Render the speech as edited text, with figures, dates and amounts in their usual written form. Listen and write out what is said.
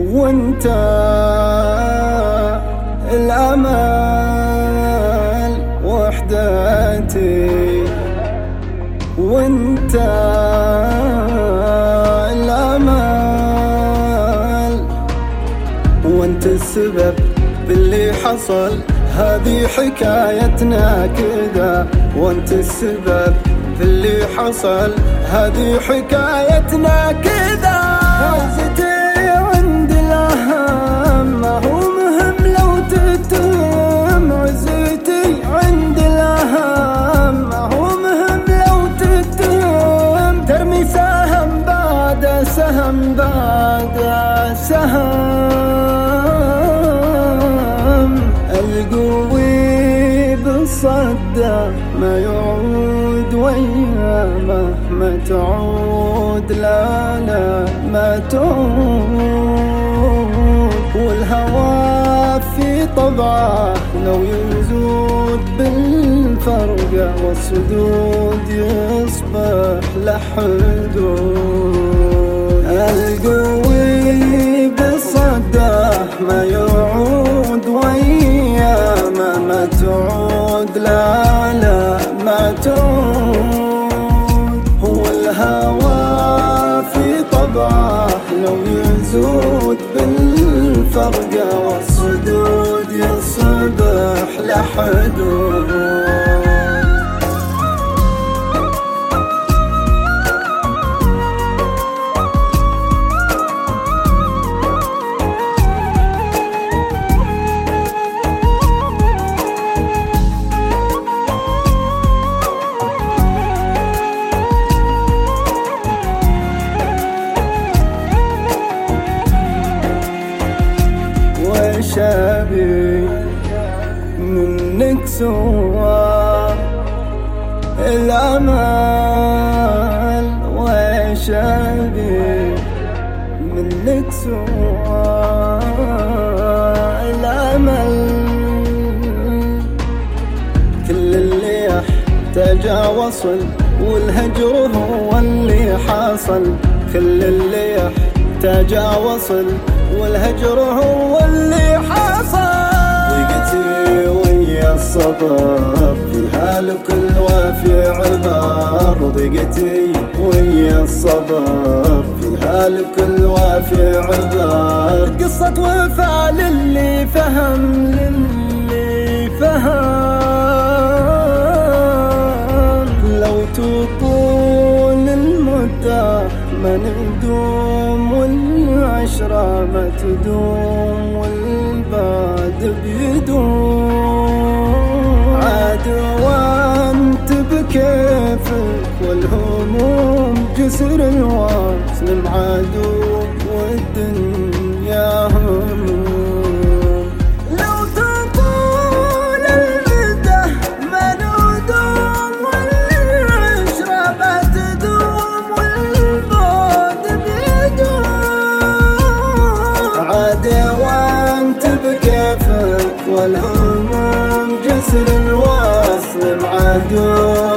وانت الأمل وحدتي، وانت الأمل، وانت السبب باللي حصل، هذه حكايتنا كذا. وانت السبب باللي حصل، هذه حكايتنا كذا. عزتي عند الأهم، ما هو مهم لو تتهم. عزتي عند الأهم، ما هو مهم لو تتهم. ترمي سهم بعد سهم بعد سهم. القوي بالصدى ما يعود وياه، مهما تعود لا لا ما تعود. والهوى في طبعه لو يزود بالفرقة، والصدود يصبح له حدود. القوي بالصدى ما يعود وياه، ما تعود لا لا ما تعود. هو الهوى في طبعه لو يزود بالفرقة، والصدود يصبح له حدود. شابي منك سوى الأمل، وشابي منك سوى الأمل. كل اللي يحتاج وصل، والهجر هو اللي حاصل. كل اللي يحتاج وصل، والهجر هو اللي حصل. ضيقتي ويا الصبر فيها لكل وافي عبر. ضيقتي ويا الصبر فيها لكل وافي عبر. قصة وفاء للي فهم، للي فهم. لو تطول المدة ما ندوم، والعشرة ما تدوم، والبعد بيدوم. عاد وانت بكيفك، والهموم جسر الوصل معدوم، والدنيا هموم. لو تطول المدة ما ندوم، والعشرة ما تدوم، والبعد بيدوم. عاد وانت بكيفك، والهموم جسر الوصل معدوم.